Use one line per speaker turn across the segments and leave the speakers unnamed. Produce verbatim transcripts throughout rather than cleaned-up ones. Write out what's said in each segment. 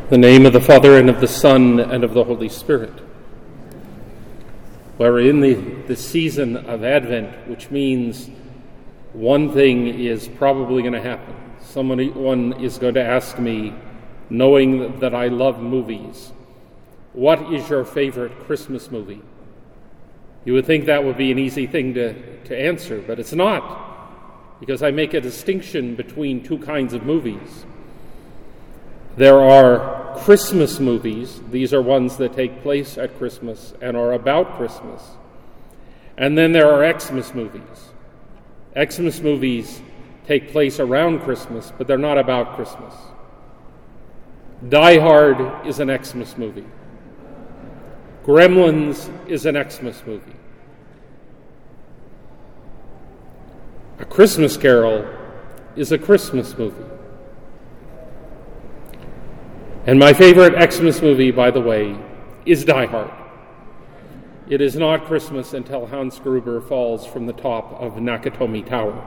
In the name of the Father, and of the Son, and of the Holy Spirit. We're in the, the season of Advent, which means one thing is probably going to happen. Someone is going to ask me, knowing that I love movies, what is your favorite Christmas movie? You would think that would be an easy thing to, to answer, but it's not, because I make a distinction between two kinds of movies. There are Christmas movies. These are ones that take place at Christmas and are about Christmas. And then there are Xmas movies. Xmas movies take place around Christmas, but they're not about Christmas. Die Hard is an Xmas movie. Gremlins is an Xmas movie. A Christmas Carol is a Christmas movie. And my favorite Xmas movie, by the way, is Die Hard. It is not Christmas until Hans Gruber falls from the top of Nakatomi Tower.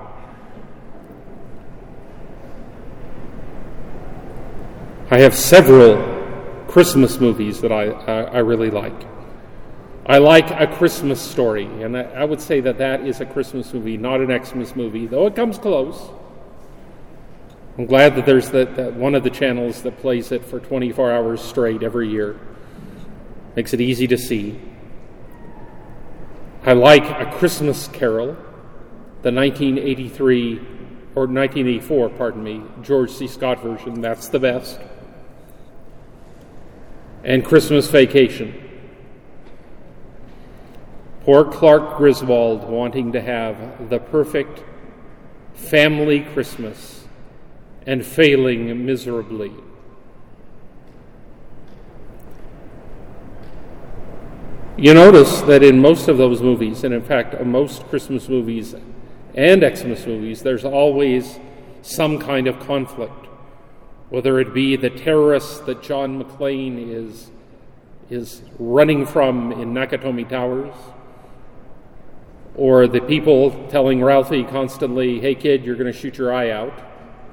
I have several Christmas movies that I, I, I really like. I like A Christmas Story, and I, I would say that that is a Christmas movie, not an Xmas movie, though it comes close. I'm glad that there's that, that one of the channels that plays it for twenty-four hours straight every year. Makes it easy to see. I like A Christmas Carol, the nineteen eighty-three, or nineteen eighty-four, pardon me, George C. Scott version. That's the best. And Christmas Vacation. Poor Clark Griswold wanting to have the perfect family Christmas and failing miserably. You notice that in most of those movies, and in fact most Christmas movies and Xmas movies, there's always some kind of conflict, whether it be the terrorists that John McClane is, is running from in Nakatomi Towers, or the people telling Ralphie constantly, "Hey kid, you're going to shoot your eye out,"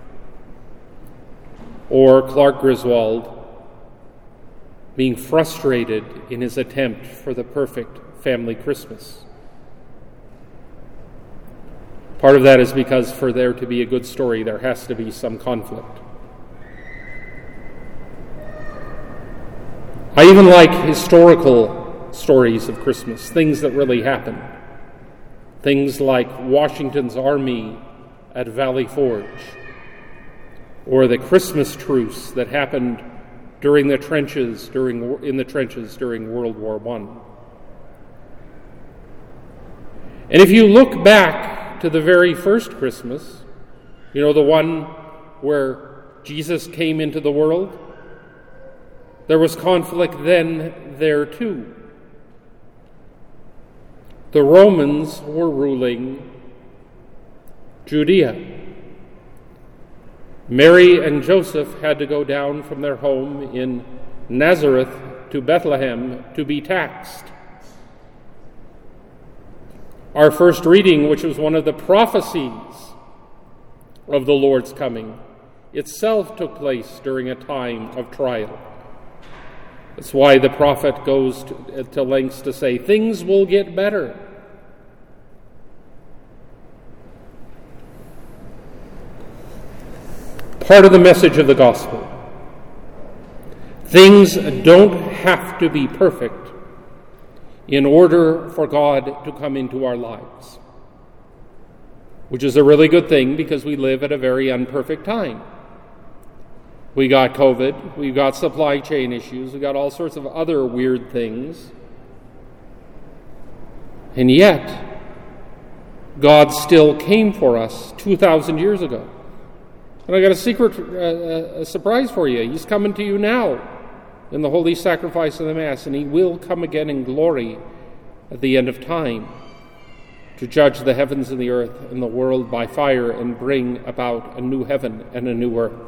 or Clark Griswold being frustrated in his attempt for the perfect family Christmas. Part of that is because for there to be a good story, there has to be some conflict. I even like historical stories of Christmas, things that really happened. Things like Washington's army at Valley Forge, or the Christmas truce that happened during the trenches, during in the trenches during World War One. And if you look back to the very first Christmas, you know, the one where Jesus came into the world, there was conflict then there too. The Romans were ruling Judea. Mary and Joseph had to go down from their home in Nazareth to Bethlehem to be taxed. Our first reading, which was one of the prophecies of the Lord's coming, itself took place during a time of trial. That's why the prophet goes to, to lengths to say, things will get better. Part of the message of the gospel. Things don't have to be perfect in order for God to come into our lives, which is a really good thing because we live at a very unperfect time. We got COVID, we got supply chain issues, we got all sorts of other weird things. And yet, God still came for us two thousand years ago. And I got a secret, uh, a surprise for you. He's coming to you now in the holy sacrifice of the Mass, and he will come again in glory at the end of time to judge the heavens and the earth and the world by fire and bring about a new heaven and a new earth.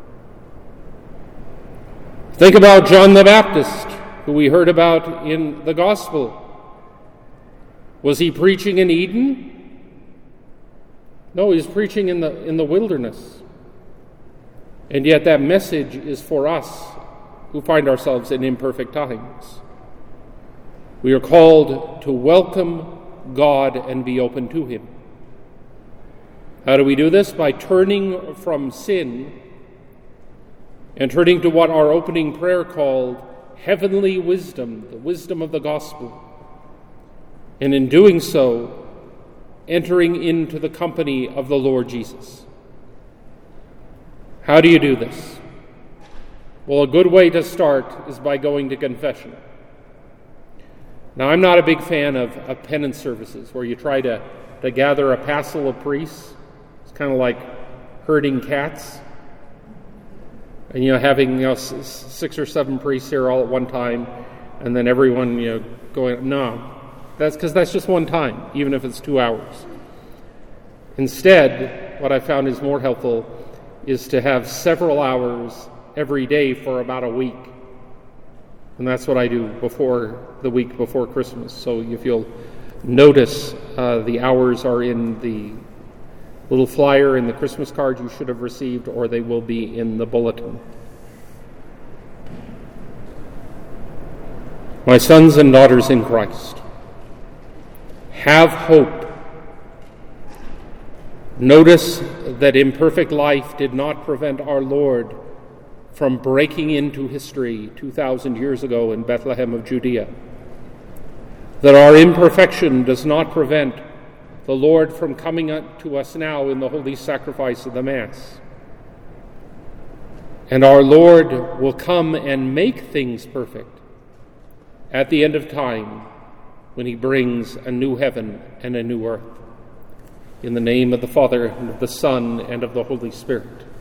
Think about John the Baptist, who we heard about in the Gospel. Was he preaching in Eden? No, he was preaching in the in the wilderness. And yet that message is for us who find ourselves in imperfect times. We are called to welcome God and be open to him. How do we do this? By turning from sin and turning to what our opening prayer called heavenly wisdom, the wisdom of the gospel. And in doing so, entering into the company of the Lord Jesus. How do you do this? Well, a good way to start is by going to confession. Now, I'm not a big fan of, of penance services where you try to, to gather a passel of priests. It's kind of like herding cats. And, you know, having, you know, s- six or seven priests here all at one time, and then everyone, you know, going, no. That's because that's just one time, even if it's two hours. Instead, what I found is more helpful is to have several hours every day for about a week. And that's what I do before the week before Christmas. So if you'll notice, uh, the hours are in the little flyer in the Christmas card you should have received, or they will be in the bulletin. My sons and daughters in Christ, have hope. Notice that imperfect life did not prevent our Lord from breaking into history two thousand years ago in Bethlehem of Judea. That our imperfection does not prevent the Lord from coming to us now in the holy sacrifice of the Mass. And our Lord will come and make things perfect at the end of time when he brings a new heaven and a new earth. In the name of the Father, and of the Son, and of the Holy Spirit.